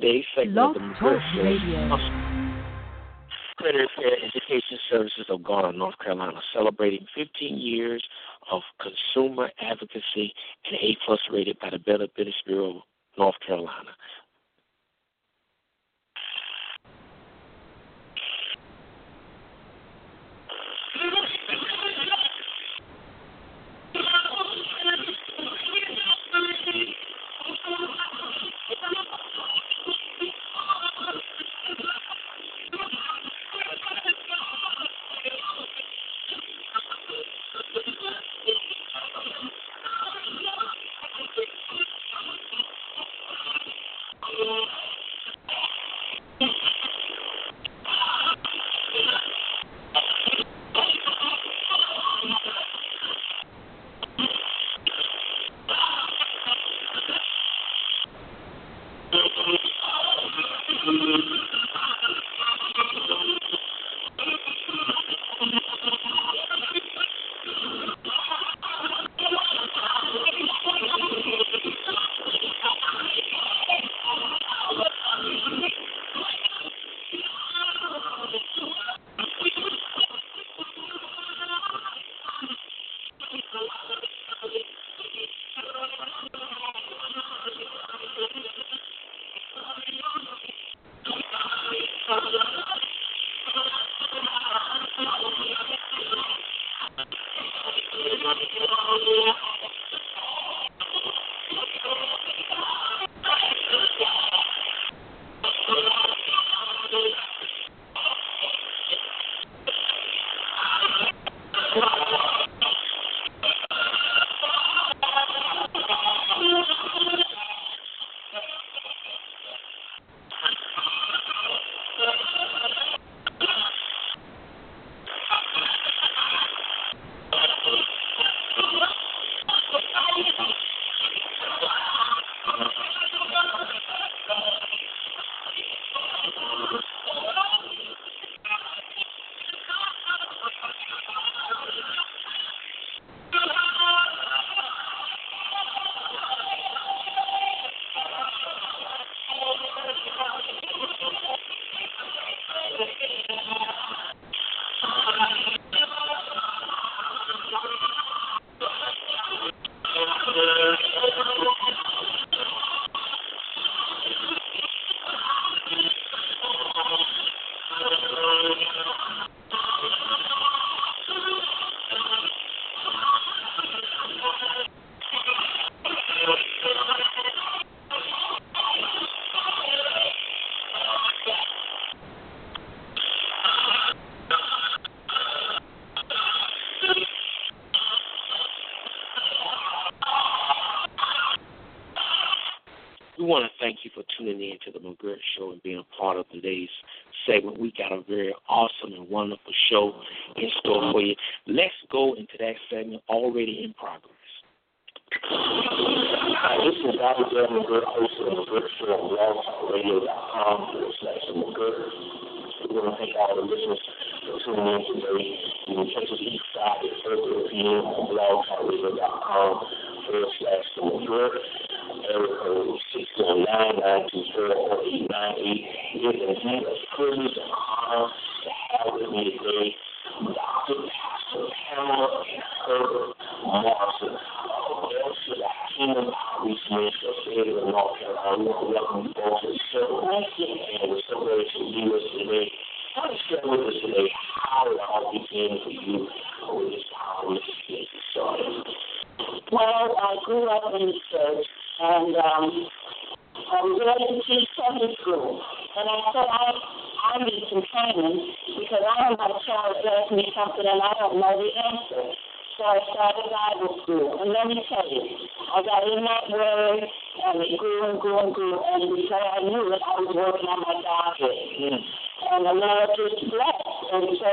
today's segment Blog of the Talk McGirt Show. Radio. Credit Fair Education Services of Garner, North Carolina, celebrating 15 years of consumer advocacy and A+ rated by the Better Business Bureau of North Carolina. We want to thank you for tuning in to the McGirt Show and being a part of today's segment. We got a very awesome and wonderful show in store for you. Let's go into that segment already in progress. Hi, this is Abigail McGirt, host of the McGirt Show on blogtalkradio.com/McGirt. We want to thank all the listeners for tuning in today. You can catch us each Friday at 4:30 p.m. on blogtalkradio.com/McGirt. Area code 619-924-4898. It is indeed a privilege and honor to have with me today Dr. Pastor Pamela Herbert Morrison of El Kingdom Outreach Ministry of North Carolina. We want to welcome you all to the show. And we're so glad to be with us today. I want to share with us today how it all began for you with this power of this started. Well, I grew up in the church, and I was ready to teach Sunday school. And I said, I need some training because I don't have a child that asks me something and I don't know the answer. So I started Bible school. And let me tell you, I got in that word, and it grew and grew and grew. And before I knew it, I was working on my doctorate. And the Lord just blessed. And so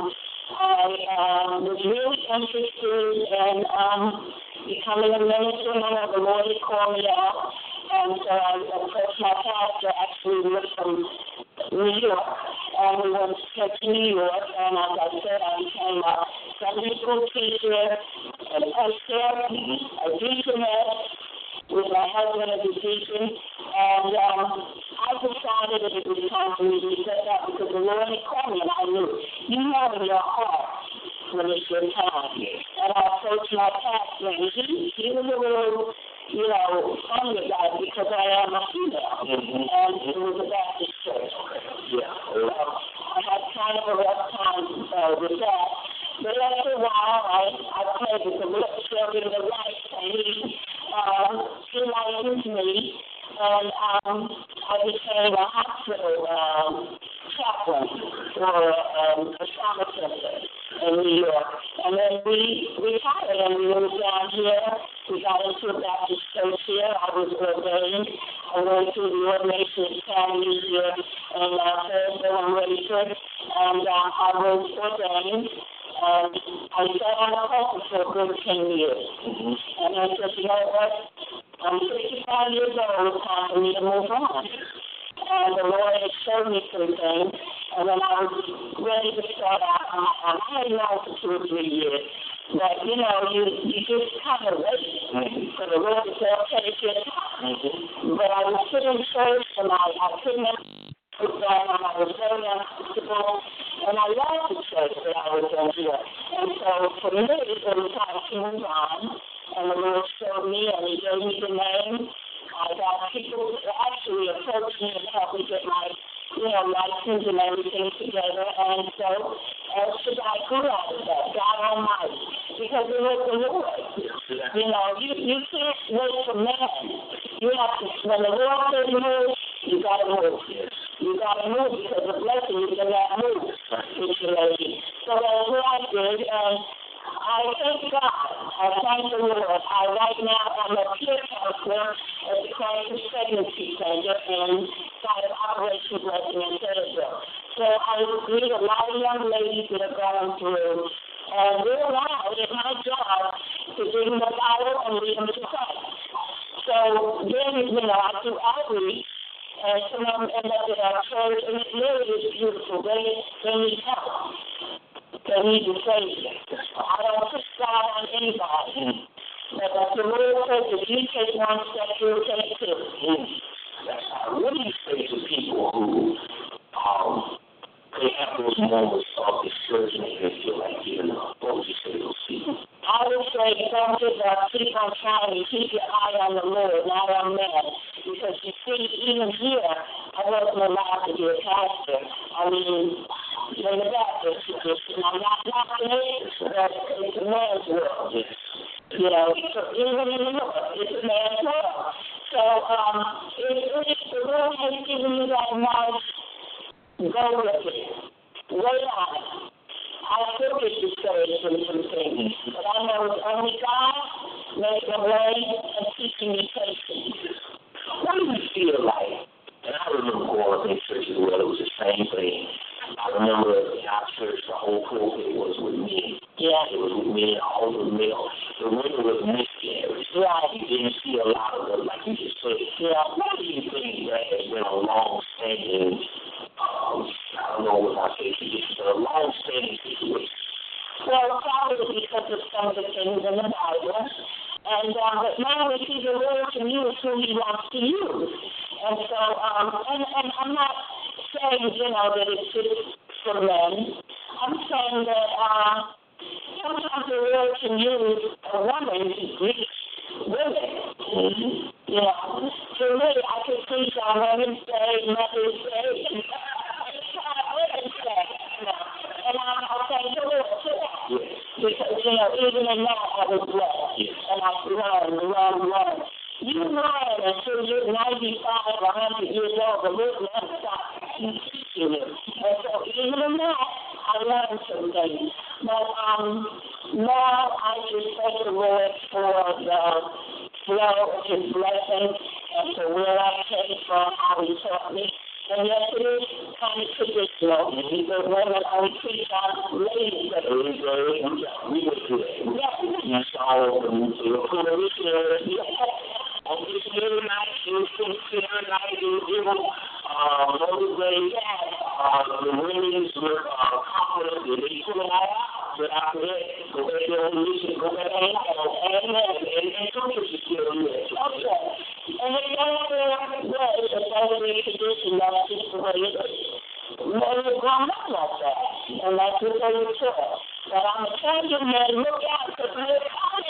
I was really interested in becoming a minister, and the Lord had called me out. And so I approached my pastor, actually was from New York, and we went to New York, and as I said, I became a Sunday school teacher, a pastor, a deaconess, with my husband as a deacon, and I just in your heart when it's your time. And I approached my pastor, and he was a little, funny about it because I am a female, and it was a Baptist church. I had kind of a rough time with that. But after a while, I prayed with the Lord showed me the light, and he liked me, and I became a hospital chaplain for a trauma center in New York. And then we retired and we moved down here. We got into a Baptist church here. I was ordained. I went through the ordination academy here in Thursville and Rayford, and I was ordained. And I sat on the pulpit for a good 10 years. And I said, you know what? I'm 65 years old. It's time for me to move on. And the Lord had showed me some things. And when I was ready to start out, I had known for 2 or 3 years. But, you just kind of wait for the Lord to say, okay, it's your time. But I was sitting church, and I couldn't put down, and I was very uncomfortable. And I loved the church that I was in here. And so for me, it was time to move on. And the Lord showed me, and He gave me the name. I got people actually approach me and help me get my, license and everything together. And so, I grew out of that, God Almighty, because it was the Lord. You can't wait for man. You have to, when the Lord says move, you got to move. You got to move because the blessing is in that move, lady. So that's what I did, and I thank God. I thank the Lord. Right now, I'm a peer counselor at the Crisis Pregnancy Center inside of Operation Blessing in Thursville. So I meet a lot of young ladies that are going through, and we're allowed in my job to bring them the Bible and lead them to Christ. So then, I do outreach, and some of them end up at our church, and it really is beautiful. They need help. They need a Savior. I don't put God on anybody. But the Lord says, if you take one step, He'll take two. What do you say to people who they have those moments of discouragement and they feel like giving up? What would you say to those people? I would say don't give up. Keep on trying. Keep your eye on the Lord, not on man. Because you see, even here, I wasn't allowed to be a pastor. I mean, in the Baptist tradition, I'm not knocking it, but it's a man's world. So even in the Lord, it's a man's world. So if the Lord has given you that knowledge, go with it. Wait on it. I still get discouraged from some things, but I know it's only God making a way and teaching me patience. What do you feel like? And I remember growing up in churches where it was the same thing. I remember in our church, the whole pulpit was with men. Yeah. It was with men, all the males. The women was miscarriages. Right. You didn't see a lot of them, like you just said. Yeah. What do you think that has been a long-standing, I don't know what I say, but a long-standing situation? Well, probably because of some of the things in the Bible. And but now we see the Lord can use who He wants to use. And so, and I'm not saying, that it's just for men. I'm saying that sometimes the Lord can use a woman to reach women. For me, I could preach on Women's Day, Mother's Day, and Women's Day, and I thank the Lord for that. Because, even in that, I was blessed. And I learned. You learn until you're 95 or 100 years old, the Lord never stops teaching you. And so even in that, I learned some things. But now I just thank the Lord for the flow of His blessings and for where I came from, how He taught me. And yes, it is kind of traditional. But women only preach on ladies. We went through that. Yes. You saw them. On this very night, it was very night. It was motivated. The women were confident that they couldn't have. But after that, go back to their religion, go back to Amen. And churches are still here. Okay. And it's not their way, it's not their tradition, that's just the way it is. Men are grown up like that. And that's before you tell. But I'm telling you, man, look out, because we're coming.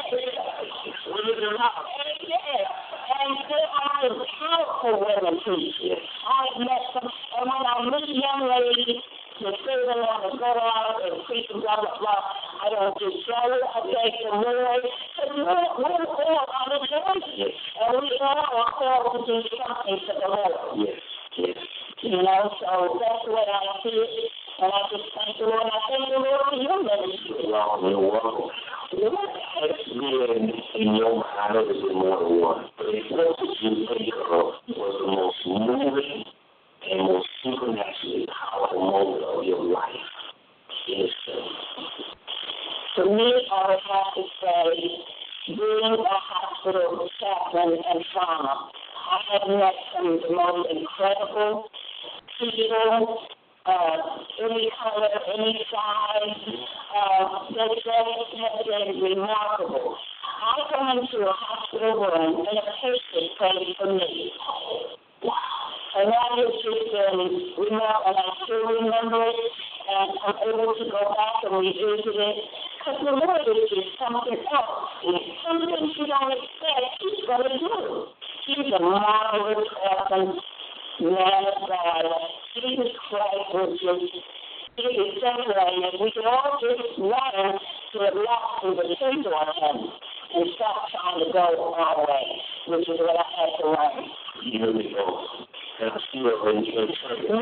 And there are some powerful women teachers. I've met them, and when I meet young ladies, the say they want to go out and preach and blah, blah, blah, I don't get jealous. I thank the Lord. Because we're all on the journey. And we all are called to do something for the Lord. Yes. You know, so that's the way I see it. And I just thank the Lord. I thank the Lord for your ministry. You're welcome. It's been in your mind, I know there's been more than one, but it's what did you think of was the most moving and most supernaturally powerful moment of your life in this film? For me, I would have to say, being a hospital chaplain and trauma, I have met some of the most incredible people, any color, any size, that have been remarkable. I go into a hospital room and a patient prays for me. And that has just been remarkable, and I still remember it, and I'm able to go back and revisit it, because the Lord is just something else. Some things you don't expect, He's going to do. He's a marvelous, awesome man of God. Jesus Christ was just, He is separated. We can all just learn to relax and depend on Him and stop trying to go our way, which is what I had to learn. You hear me go. And I'm still in church.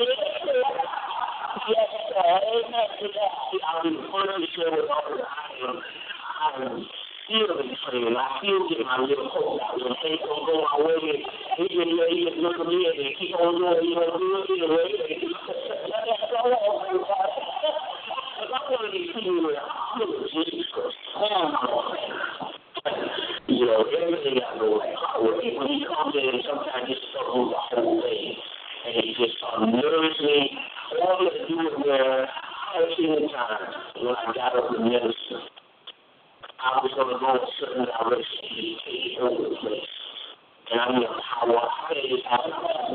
Yes, sir. Amen to that. I'm first share with others. I'm still in training. I still get my little hope out. When things don't go my way, he can look at me and keep on doing, do it anyway. Because I'm one of these people where I'm looking at Jesus Christ. You know, everything I go like, when he comes in, sometimes he struggles the whole thing. And it just unnerves me. All I do is where I have seen the time when I got up to minister, I was going to go a certain direction and take over the place. And I mean, power. I got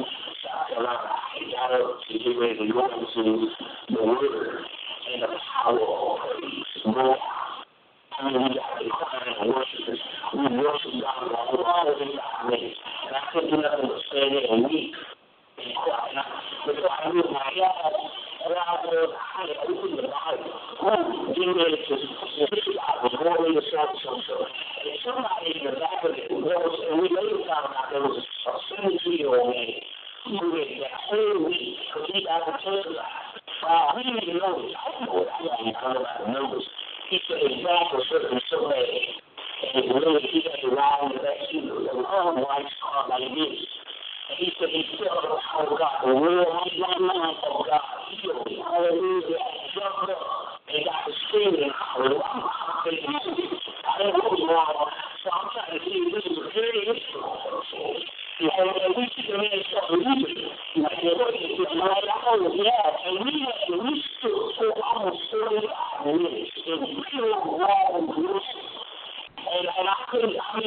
up to get ready to go into the Word and the power of praise. I mean, we got to be crying and worship. We worship God for all of the God made. And I couldn't do nothing but stand there and weep. Before I knew my God, and I was open the Bible, getting ready to see God was rolling the surface. And somebody in the back of it, and we later found out there was a 72-year-old man who went that whole week because he got the cancer. He didn't even know this. I don't know what I mean. I don't know about the numbers. He said his back was hurting so bad. And really, he had to ride in the back seat of the wife's car like this. And he said he felt the power of God, the real mind of God. Hallelujah. Jumped up and got to screaming. Hallelujah. I didn't know wrong, so I'm trying to see if this is a very issue. And we see the man start moving. Like they're looking at him, like, oh, yeah. And we stood for almost 45 minutes in pure raw worship. And I couldn't, I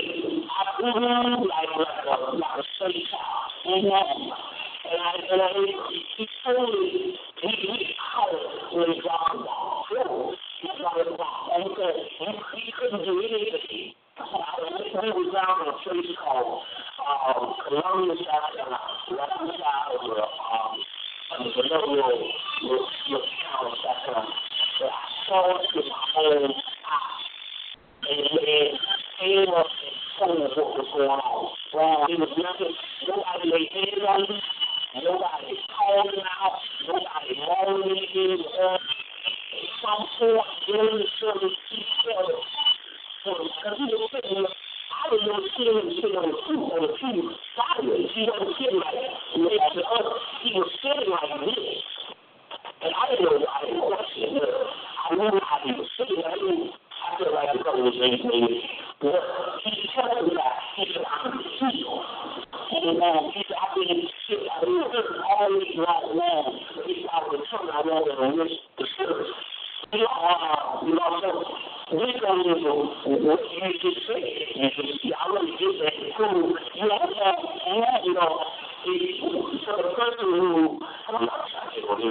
grew like a straight child. Amen. And he totally, he called when God was and he couldn't do anything. We were down in a place called Columbia, South Carolina, right beside of another little town in South Carolina. But I saw it with my own eyes. And it came up and told us what was going on. It was nothing, nobody laid hands on him, nobody called him out, nobody moaned anything with us. At some point during the service, he felt it. Because he was sitting there, I didn't know sitting on the pew sideways. He wasn't sitting like next to us. He was sitting like this. And I didn't know why he was sitting there. I knew how he was sitting. I feel like the brother was maybe, but he told me that he said, I'm healed. And he said, I've been sick. I've been always right now. He said, I was telling I wanted to miss the service. So this goes into what you just said. I really did that to prove, for the person who, I'm not trying to take on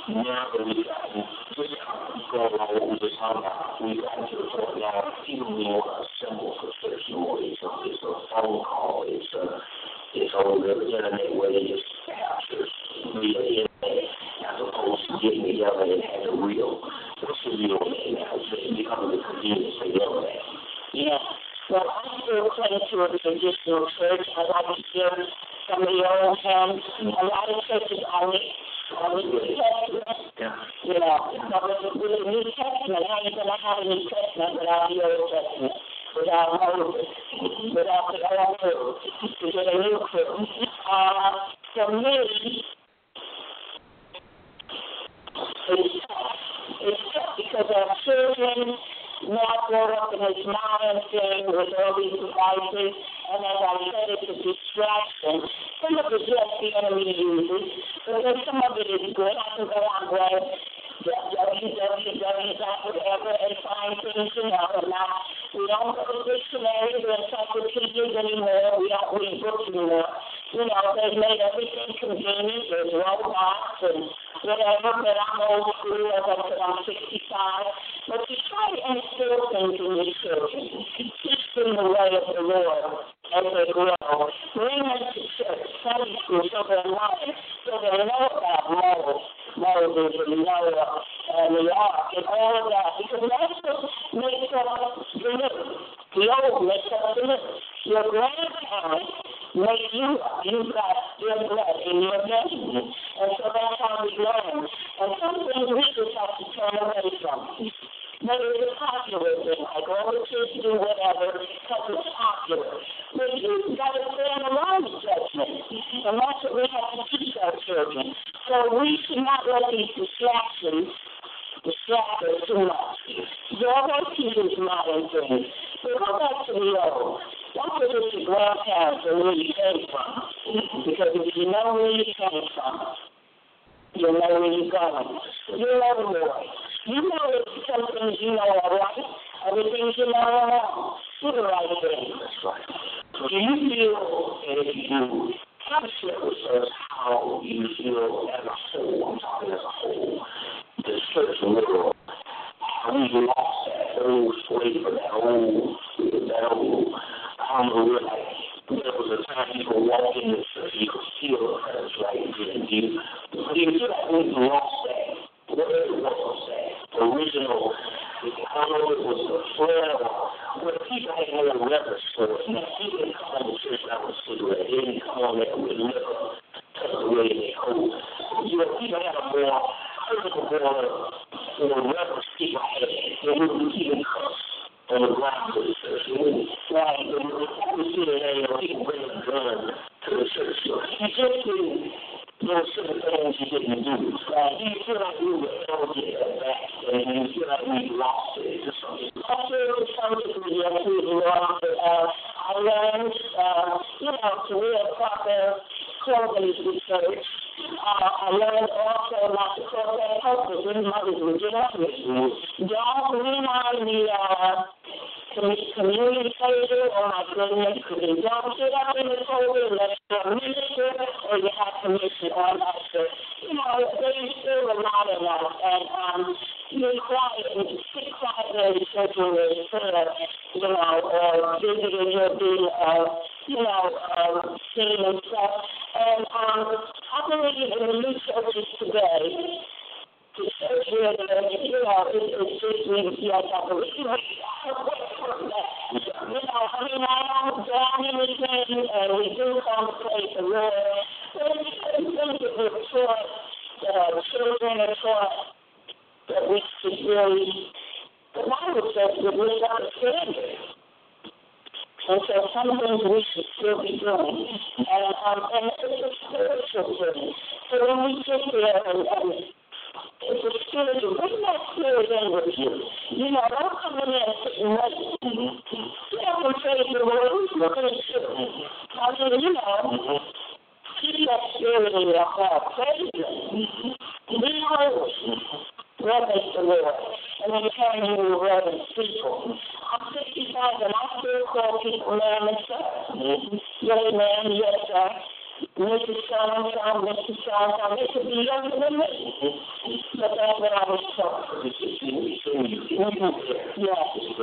now that we've gotten just going on what we were talking about, we've gotten to the point now people more assemble for church more. It's a phone call. It's on the internet where they just have church via internet as opposed to getting together and having real. What's the real thing now? It's just becoming the convenience they love that. Yeah. Well, I still cling to a traditional church. I like to hear some of the old hymns. A lot of churches are the New Testament. Yeah. You know, but with the New Testament, how are you going to have a New Testament without the Old Testament? Without Moses, without the old crew, to get a new crew. For me, it's tough because our children now grow up in this modern thing with all these devices, and as I said, it's a distraction. Some of it, yes, the enemy uses, but then some of it is good. I can go on web, www.whatever, and find things, you know, and now we don't go to dictionaries or encyclopedias anymore. We don't read books anymore. You know, they've made everything convenient. There's robots and whatever, but I'm old school. As I said, I'm 65. But you try to instill things in your children. Teach them the way of the Lord as they grow. Bring them to church, Sunday school, so they know about Moses and Noah and the ark and all of that. Because that's what makes up the new. The old makes up the new. Your grandparents make you up. You've got your blood in your veins. And so that's how we learn. And some things we just have to turn away from. Maybe it's a popular thing, like all the kids do whatever because it's popular. But you've got to stand alone with judgment. And that's what we have to teach our children. So we should not let these distractions distract us too much. There are teachers modern things. So go back to the old. Don't forget your grandparents and where you came from. Because if you know where you came from, you'll know where you're going. You know the Lord. You know that some things you know are right, other things you know are wrong. Do the right thing. That's right. So do you feel, and if you do, kind of share with us how you feel as a whole, I'm talking as a whole, the church world, how we lost that old flavor, that old, I don't know, like, there was a time you could walk in the church, you could feel the presence right there. Do you feel like we lost that? Whatever it was, that original, I don't know if it was the flair or when people had more reverence for it. People didn't come on the church out with a cigarette. They didn't come on there with liquor tucked away in their coat. You know, people had a more reverence people had. They wouldn't even cuss on the ground to the church. They wouldn't fly. They would see that people bring a gun to the church. So you just didn't. There were certain things you didn't do. You feel like we were able to get that back, and you feel like we lost it. I feel something yes, we lost it. I learned, to wear proper clothing to church. I learned also not to call that helpers when mothers would get up with me. Don't lean on the communicator, oh my goodness, don't get up in the pulpit unless you're a minister or you have permission or an usher. You know, they still rely on us, and be quiet and sit quiet in the church when there's prayer, or visiting your being, singing and stuff. And I believe in the new churches today, the church where it's just yes, I believe I don't down anything, and we do come to praise the Lord. But it's certain things that we're taught, that our children are taught, that we should really, the Bible says that we got a standard. And so some things we should still be doing. And it's a spiritual thing. So when we sit there and it's a spiritual, bring that spirit in with you. Don't come in there and sit and wait. You have to praise the Lord. Look at it too. Keep that spirit in your heart. Praise Him. Be holy. Reverence the Lord. And then turn you to reverence people. I'm 65 and I still call people ma'am and sir. Yes, ma'am, yes, sir. Mrs. So-and-so, Mr. So-and-so. It's a be younger than me. But that's what I was told. Yeah.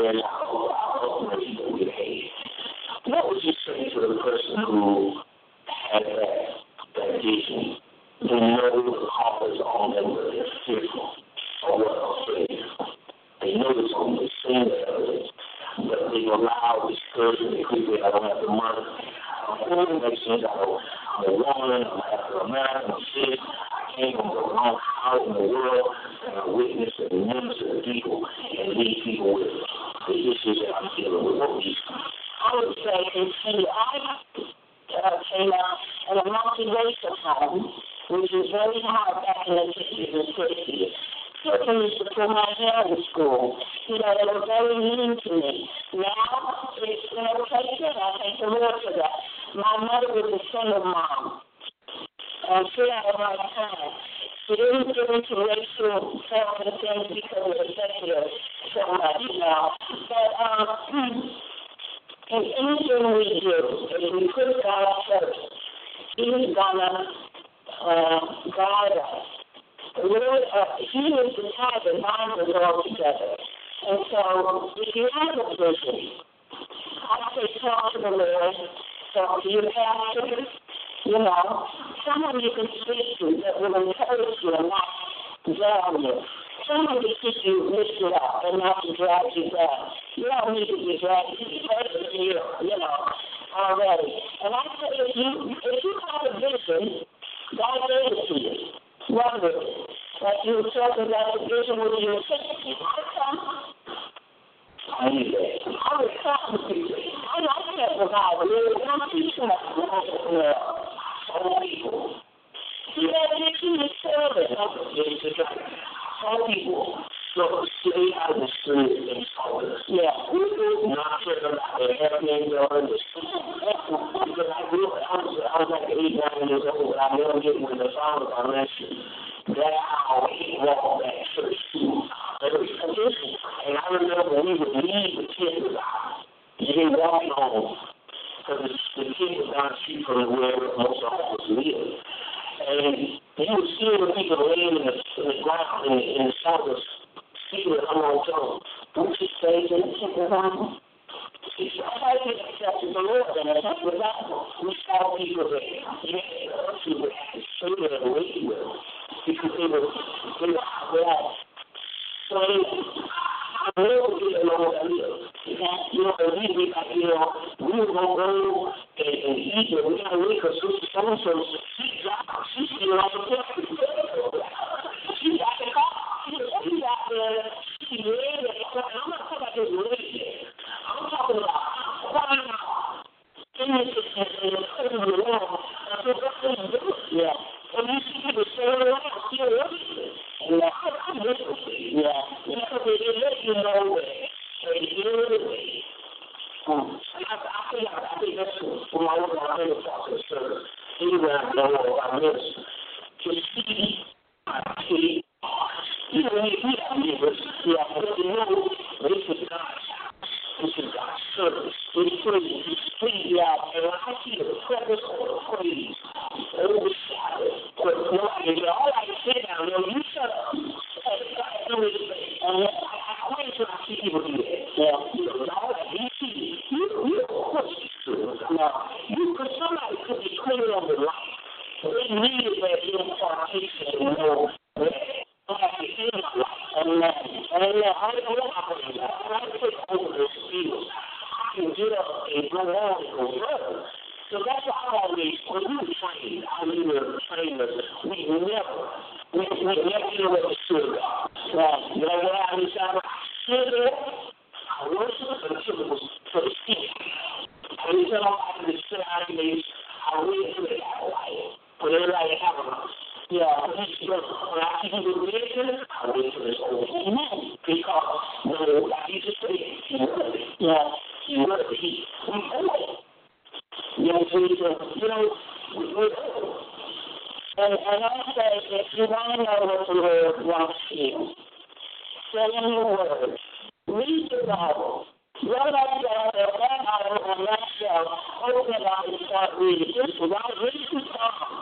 What would you say to the person who had that vision? They know the call is on them, but they're fearful or what I'll say. They know it's on the same evidence, but they allow discouragement because I don't have the money. I'm a woman, I'm after a man, I'm sick, I came from the wrong house in the world, and I witnessed and minister to people and lead people with the issues that I'm dealing with. What would you say? I would say, I came out in a multi-racial home, which was very hard back in the 50s and 60s. People used to put my hair in school. They were very mean to me. Now, it's okay too. I thank the Lord for that. My mother was a single mom, and she had a hard time. She didn't get into racial stuff and things because it affected her so much, But in anything we do, if we put God first, He's gonna guide us. The Lord, He is the type that binds us all together. And so, if you have a vision, I say talk to the Lord, talk to your pastor, someone you can speak to that will encourage you and not drown you. Someone to keep you lifted up and not to drag you down. You don't need to be dragged. You're perfect here, already. And I say, if you have a vision, God gave it to you. Wonder it. Like you were talking about the vision when you were 60. I was talking to you. I like that revival. There was one people that old people. You got to get you to service. Some people stay out of the street and soldiers. Yeah. Not sure about their happening or because I was like 8, 9 years old, but I never get when the father I mentioned. That's how he walked that church too. And I remember we would leave the kids out. You didn't walk home because the kids were down the street from where most of us live. And you would see the people laying in the ground in the shoulders, speaking I'm on tongue. Don't you say to the people around? He said, I think that's the Lord, and that's what we saw people that people would have to stay there and wait with because they were out there. So I really didn't know what I live. We were going to go and eat, and we got to wait because so-and-so, she's still on the floor. She's out the car. She's out there. She's ready. And I'm not talking about this religion. I'm talking about crying out. And putting the wall. That's what they're doing. Yeah. And you see people standing around, still working. Yeah. I'm listening. Yeah. Because they let you know that they hear the way. I think that's when I was on the process service. Anywhere I go or I miss to see we have neighbors. Yeah. But this is God's house. This is God's service. It's free. It's free. Yeah. And when I see the presence of the praise overshadow, all I can sit down, you shut up. And I wait until I see people do that. Yeah. All that you see, you push through. Now, because somebody could be clear on the light. They needed that impartation to know that they have to hear the light. Amen. I don't know how to do that. I take over those fields. I can get up and go on and go further. So that's why I always, when we were trained, we never hear what the Spirit God. You know what I mean? I stood there, I worshiped until it was for the speech. I didn't tell them I could sit out and I waited for the light. But everybody have a yeah, when I see the religion, I wait for this whole thing. Because he just said, he and I say, if you want to know what the Lord wants you, say in your word, read the Bible. Roll that Bible on that shelf, open it up and start reading. Just read the Psalms.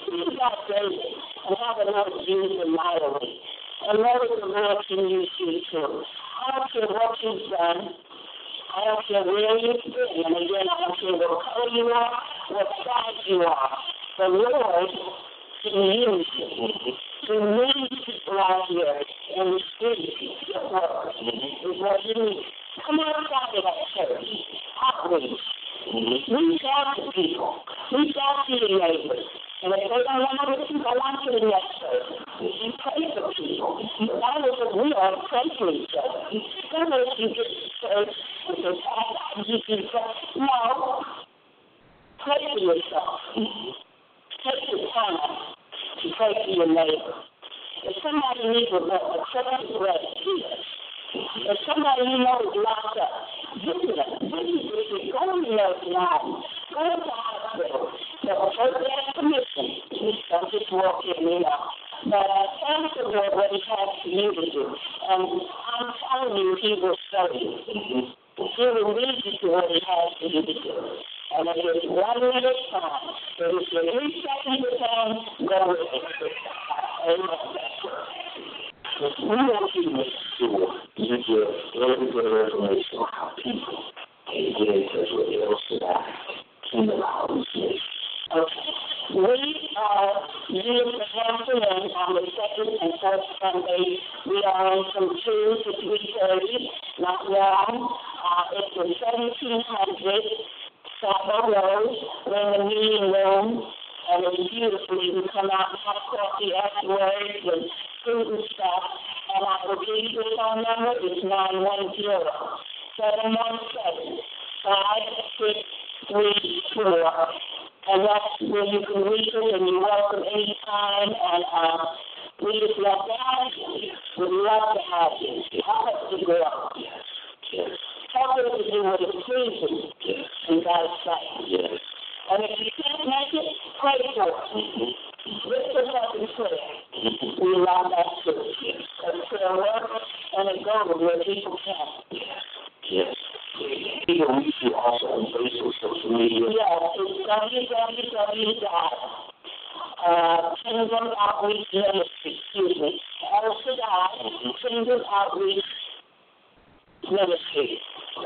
think about David and how the Lord used him mightily. And know that the Lord can use you too. I don't care what you've done. I don't care where you've been. And again, I don't care what color you are, what size you are. The Lord can use you. To lead people out here in the streets of work is what you need. Come outside of that church. Outreach. Reach out to people. Reach out to your neighbors. And if they don't want to listen, go on to the next person. You pray for people. The Bible says we all pray for each other. Don't let you get to church and say, you can pray. No. Pray for yourself. Take your time to pray for your neighbor. If somebody needs a crust of bread, eat it. If somebody you know is locked up, visit them. Go to the nursing home. Go to the hospital. First they have permission. Don't just walk in, But ask the Lord what He has for you to do. And I'm telling you, He will show you. He will lead you to what He has for you to do. And it is 1 minute at a time. It is 3 seconds at a time. Go with it. Amen. We want you to make sure you get every bit of information on how people can get in touch with El Shaddai, Kingdom Outreach. Okay. We are using the afternoon on the second and fourth Sunday. We are on from 2 to 3:30, not long. It's the 1700 Sabo Road. We're in the meeting room, and it's beautiful. You can come out and have coffee afterwards and food and stuff. And I will give you the phone number. It's 910-717-5634. And that's where you can reach us, and you're welcome anytime. And we just love to have you. We'd love to have you. Help us to grow. Yes. Help us to do what is pleasing in God's sight. Yes. And if you can't make it, pray for us. Lift us up in prayer. We love that too. Because prayer works, and it goes where people can. Yes. People reach you also on Facebook, social media. Yes, it's Kingdom Outreach Ministry, El Shaddai, Kingdom Outreach Ministry.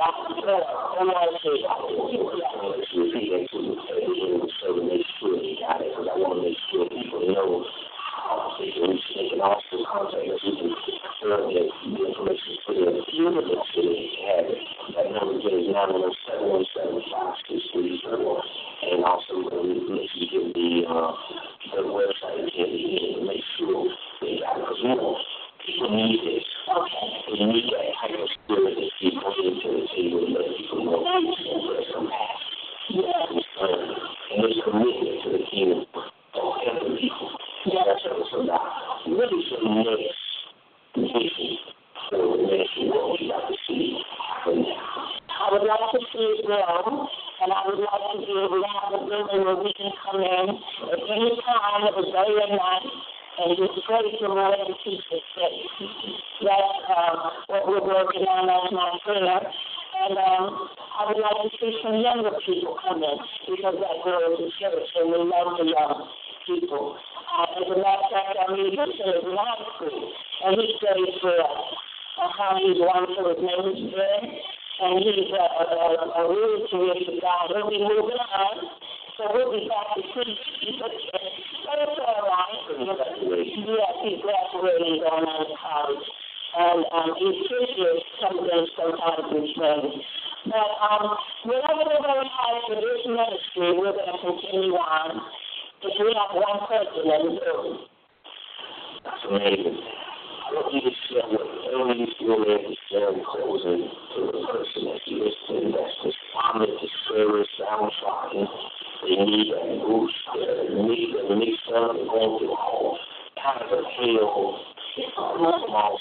I want to make sure people know how they can reach. They can also contact us. We can confirm that the information is put in the unit so they can have it. That number again is 917-175-6334. And also make sure you give the website again to make sure they got it. Because people need this. Okay. They need that type of spirit that people bring to the table and let people know and express compassion. Yes. And there's a commitment to the kingdom of helping people. That's what it's about. Really some next mission for the nation. What would you like to see happen now? I would like to see it grow, and I would like to be able to have a building where we can come in at any time of the day or night and just pray to the Lord and keep it safe. That's what we're working on. That's my prayer. And I would like to see some younger people come in because that grows the church, and we love the young people. As a matter of fact, I mean, this is last week, and he prayed for us. How he's wonderful. His name is Ben, and he's a really terrific guy. He'll be moving on, so we'll be back to preaching. But it's all right. Yes, he's graduating, going on to college. And he's serious something sometimes in training. But whatever the Lord has for this ministry, we're going to continue on. If we have one person in the building. That's amazing. I want you to share whatever you feel like to share in closing to the person that's listening, that's responding to service, downtrodden. They need a boost. They need a mix up and going through all kinds of hell from all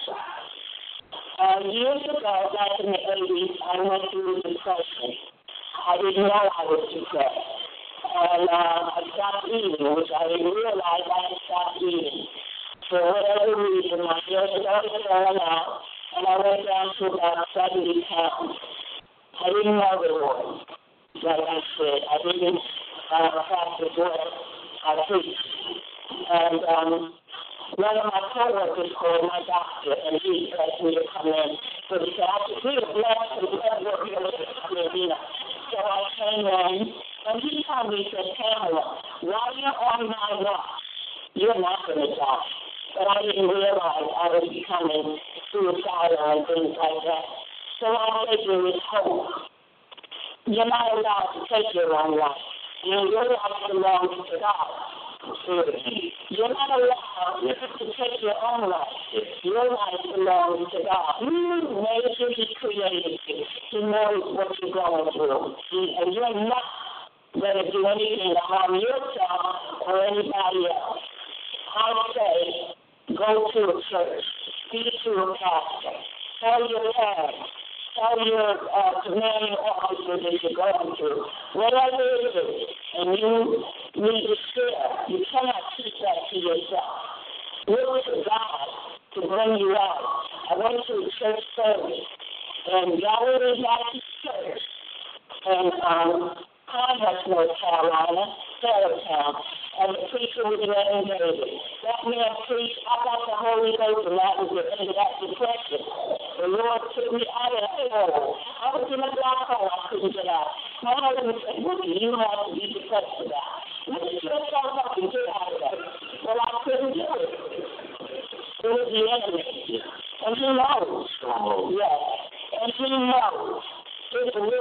sides. Years ago, back in the 80s, I went through depression. I didn't know I was depressed. And I stopped eating, which I didn't realize I had stopped eating. For whatever reason, my hair started falling out, and I went down to about 70 pounds. I didn't know the Lord. Like I said, I didn't practice what I preached. And one of my coworkers called my doctor, and he asked me to come in. So he said, we were blessed and blood work here to come in, you know. So I came in, and he told me, he said, Pamela, while you're on my watch, you're not going to die. But I didn't realize I was becoming suicidal and things like that. So I said, there is hope. You're not allowed to take your own life. Your life belongs to God. You're not allowed to take your own life. Your life belongs to God. He made you, He created you. He knows what you're going through. And you're not going to do anything to harm yourself or anybody else. I say, go to a church, speak to a pastor, tell your parents, tell your commanding officer that you're going through, whatever it is, and you need to share. You cannot keep that to yourself. Look to God to bring you out. I went to a church service, and Galilee Baptist Church, and Converse, North Carolina, Fairtown, and the preacher was Reverend David. That man preached, I got the Holy Ghost, and that was the end of that depression. The Lord took me out of that hole. I was in a black hole I couldn't get out. My husband said, what do you have to be depressed about? Lift yourself up and get out of that. Well, I couldn't do it. It was the enemy. And he knows. Yes. And he knows. It's a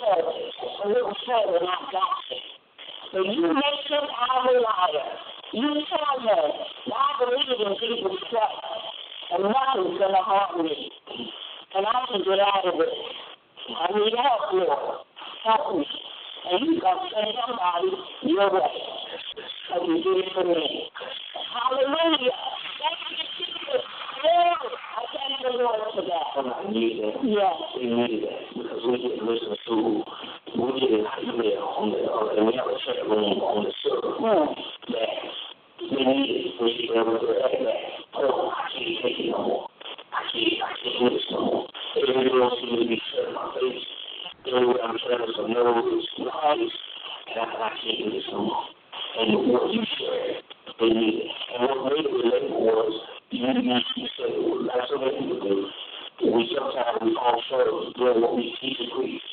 little further, and I got it. But you make him out a liar. You tell him, I believe in Jesus Christ, and nothing's going to harm me. And I can get out of it. I need help, Lord. Help me. And He's going to send somebody your way. Because He did it for me. Hallelujah. Thank you, Jesus. Lord, I thank the Lord for that. I need that. Yes. We need that. Because we get listened to, we get an email on the, and we have a chat room on the server that we need it. We need to have that. Oh, I can't take it no more. I can't do this no more. Every girl seems to be set in my face. Everywhere I'm trying to know is nice, and I can't do this no more. And what you said, they need it. And what made it relatable was, you said, that's what people do. We sometimes we fall short of doing what we teach and preach.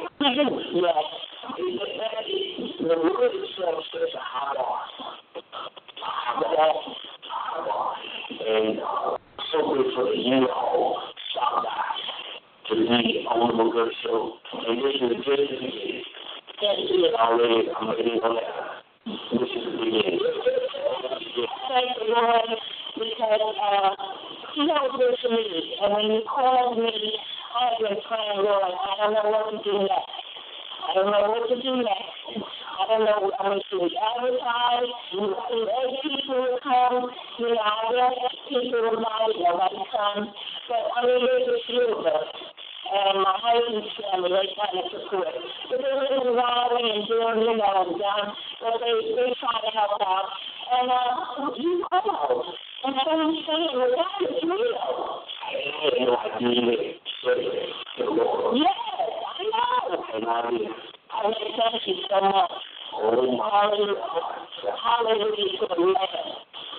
Yes. The word itself says a high bar. And so good for you all stop by to be on the McGirt Show. And this is the beginning. Already, I'm ready on that. This is the beginning. Thank the Lord, because He knows this to me. And when you called me, I've been praying, Lord, I don't know what to do next. I don't know what to do next. I don't know. I mean, should we advertise? As people will come, you know, I guess people will buy, nobody comes. But I mean, there's a few of us. And my husband's family, they kind of support. But they live in Raleigh and doing, you know, and done. But they try to help out. And you called. And I don't understand, well, that is real. Yes, I know. And I mean, I thank you so much. Hallelujah. Hallelujah to the Lamb.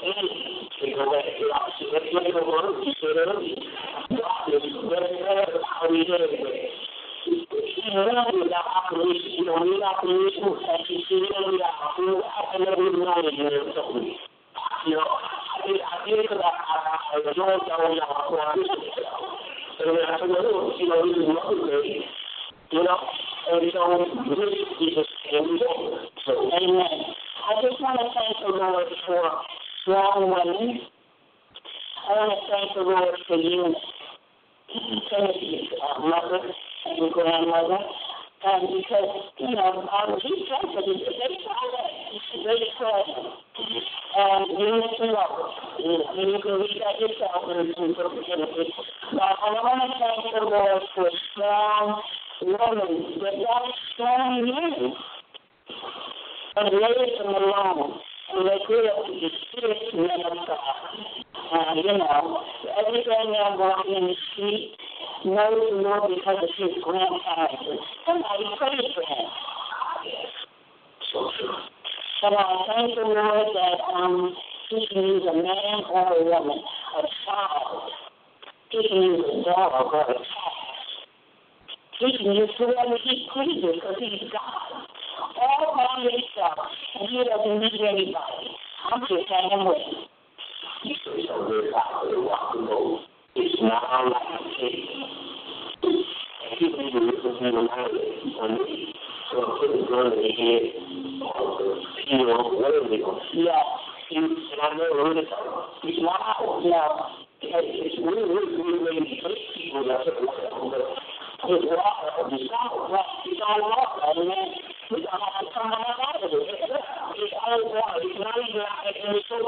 Amen. I just want to thank the Lord for strong women. I want to thank the Lord for you, Timothy's mother and grandmother. And because, you know, he said that they tried it. They tried it. And unity and love. You can read that yourself in the book of Timothy. But I want to thank the Lord for strong women, but that strong men. And raise them alone. And they grew up to be serious men of God. You know, every day now walking in the street, knows the Lord because of his grandparents. Somebody prayed for him. But I thank the Lord that He can use a man or a woman, a child. He can use a dog or a cat. He can use whoever he pleases because he's God. All by himself, and he doesn't need anybody. I'm just hanging with him. It's a very popular rock and roll. It's not like a cake. And people need to listen to the language on me. So put the gun in the head, whatever they go. Yeah. And I never heard it. It's loud. No. It's really people that say, it's rock, it's all rock, it's all rock, man. It's all coming out of it. It's all rock. It's not even like it's so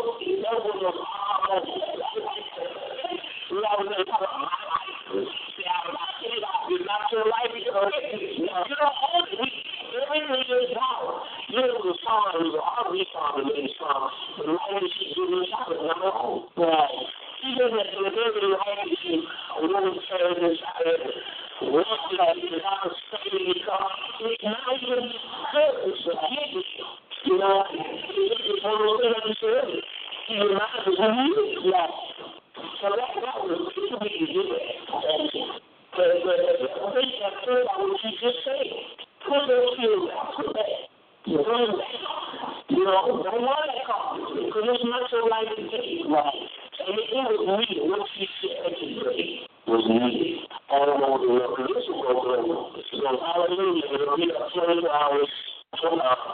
we always talk about my life. It's not your life. You don't own it. Everything is power. You know the song, it was an R&B song, the main song. The language is really solid, not my own. Right. Even if the very language is a woman says inside what is not stating because it's not even good. It's a habit. You know, it's one of those things that you said. Your mind is weak. Yes. So that was the way you do it. But I think that's true about what you just said. Put those skills out. Put that. You know, don't want that car. Because it's not so like to take. Right. And it was needed. What she said was needed. I don't know what the recognition program is. So, hallelujah. It'll be up 20 hours. So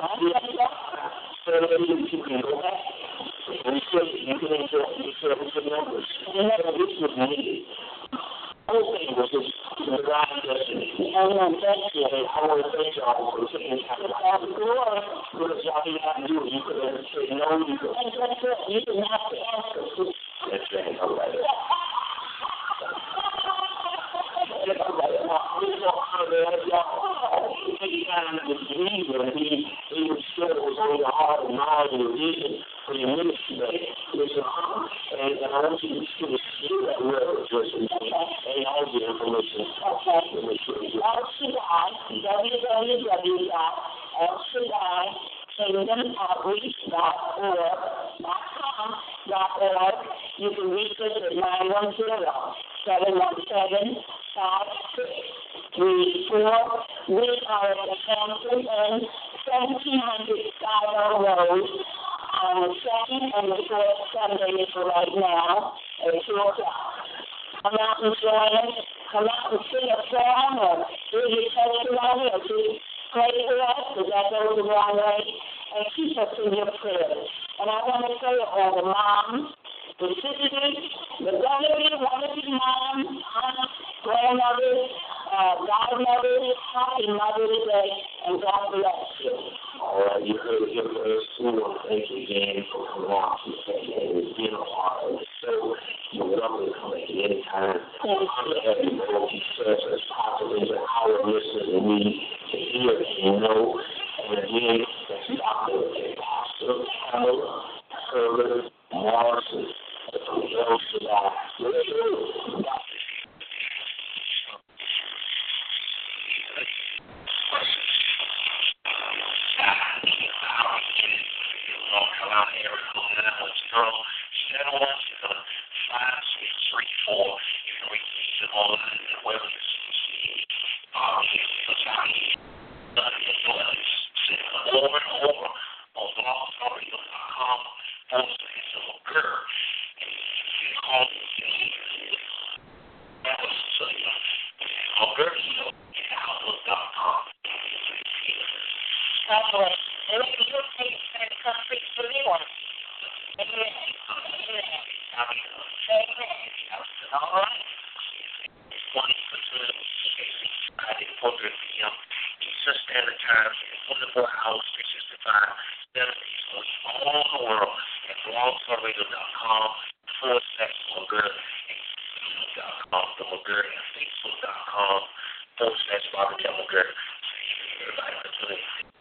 that you can go back. And so you can enjoy the service of members. And this was needed. The whole thing was just the God's destiny. And I want to thank y'all for taking time out of the glory. Because y'all didn't have to do it. You could have said no. You could you didn't have to answer. That's right. All right. He was sure it was on your heart and mind and your vision for your ministry. And I want you to see that word just and all the information. www.kingdomoutreach.org. You can reach us at 910-717-5634. We are at the Hampton and 1700 Skyler Road on the second and the fourth Sunday for right now at 2 o'clock. Come out and join us. Come out and sing a song or do your testimony or do pray for us because that goes a long way. And keep us in your prayers. And I want to say to all the moms, the sisters, the grandmothers, moms, aunts, grandmothers, godmothers, happy Mother's Day, and God bless you. All right, you heard it here first. We want to thank you again for coming out and being a part of the show. You're welcome to come at any time. I'm happy to know you serve as possibly an hour listener that we to hear and know. And again, that's Dr. Pastor Pamela Herman Morrison from El Shaddai. Facebook.com/Robert Demogurt. Everybody,